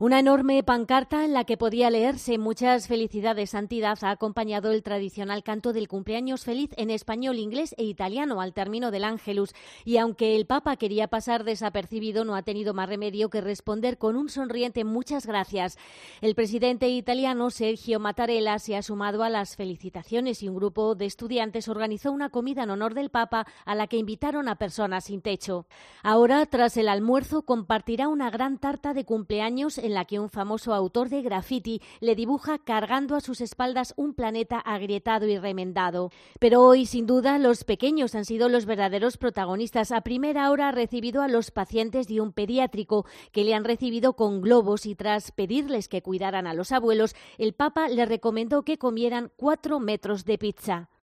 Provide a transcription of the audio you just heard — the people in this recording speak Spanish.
Una enorme pancarta en la que podía leerse "Muchas felicidades, Santidad" ha acompañado el tradicional canto del cumpleaños feliz en español, inglés e italiano al término del Ángelus. Y aunque el Papa quería pasar desapercibido, no ha tenido más remedio que responder con un sonriente "muchas gracias". El presidente italiano Sergio Mattarella se ha sumado a las felicitaciones y un grupo de estudiantes organizó una comida en honor del Papa a la que invitaron a personas sin techo. Ahora, tras el almuerzo, compartirá una gran tarta de cumpleaños en la que un famoso autor de graffiti le dibuja cargando a sus espaldas un planeta agrietado y remendado. Pero hoy, sin duda, los pequeños han sido los verdaderos protagonistas. A primera hora ha recibido a los pacientes de un pediátrico que le han recibido con globos y tras pedirles que cuidaran a los abuelos, el Papa les recomendó que comieran 4 metros de pizza.